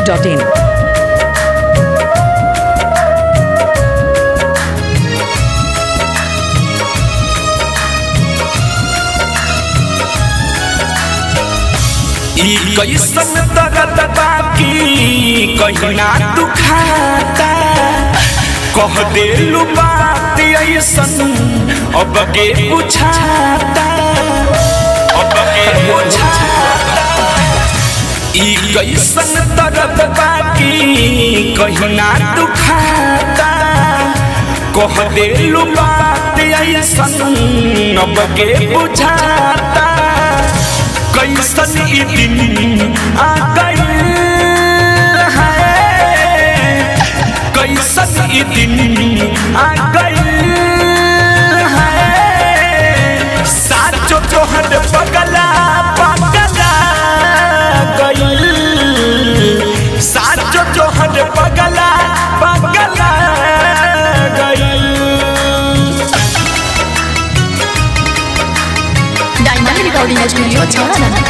biharmasti.in कैसन दर्द बाकी कहिना दुखाता कह देलू बात ऐसन अब के बुझाता कैसन दर्द बाकी कहिना दुखाता कह देलू बात ऐसन अब के बुझाता कैसन दिन आ गई है कैसन दिन आ गई है साचो तोहर पगला पगला गई साचो तोहर पगला पगला गई डायमंड रिकॉर्डिंग स्टूडियो छाना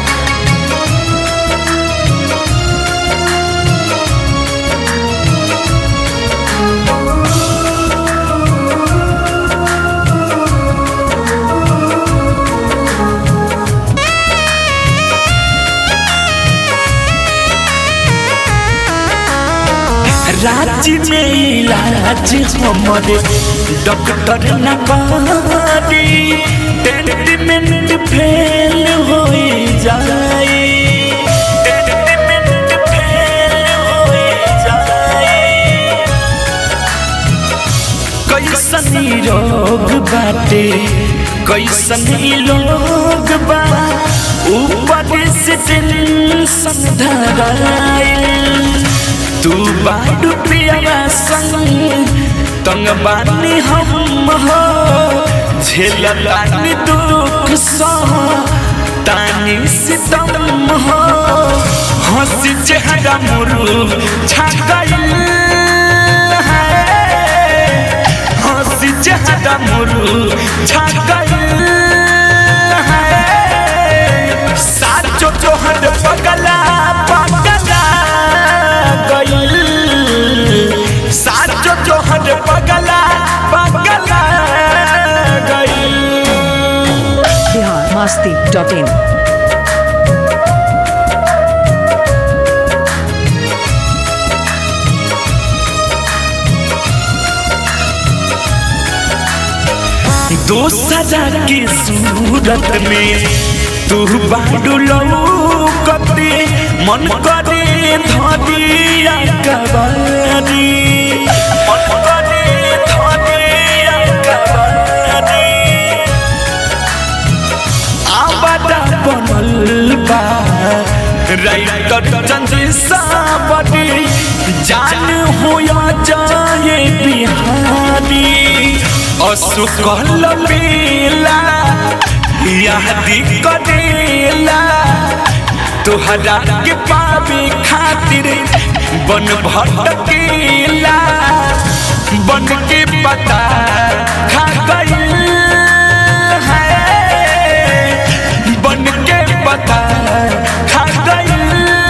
राज्य में इलाज हमारे डॉक्टर न करी ट्रीटमेंट फेल हो जाए ट्रीटमेंट फेल हो जाए कैसन रोग बाटे कैसन लोग बा ऊपर से टेंशन धराए तू बाडू पियावा संग तंग बानी हम हो झेलतानी दुख सह तानी सितम हो हंसी चेहरा मुरू छागल है हंसी चेहरा मुरू छागल है साचो तोहर पगला पगला साचो तोहर पगला पगला गई biharmasti.in दोसरा की सूरत में तू बाडू लौकते मन करे धरिया कबारी मन करे धरिया कबारी आवादा बनल बा राइटर चंद्र सावरी जान होया जाए बिहारी असुकल बेला यादी करेला तुहरा के पावे खातिर बन भटकेला बन के पता खा गई है बन के पता खा गई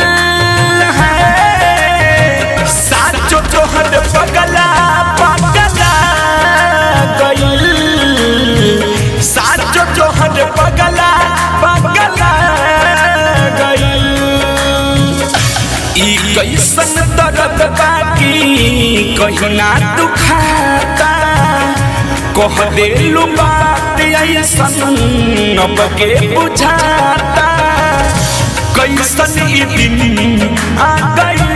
है साचो तोहर पगला पगला गई साचो तोहर पगला पगला गई कैसन दर्द बाकी कहिना दुखाता कह देलू बात ऐसन अब के बुझाता कैसन दिन आ गई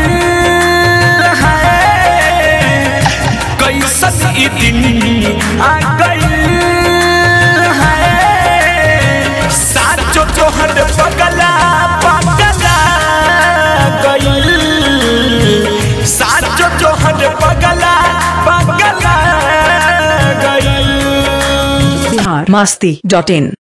है कैसन दिन आ गई है साचो तोहर पगला पगला गई साचो तोहर पगला पगला गई biharmasti.in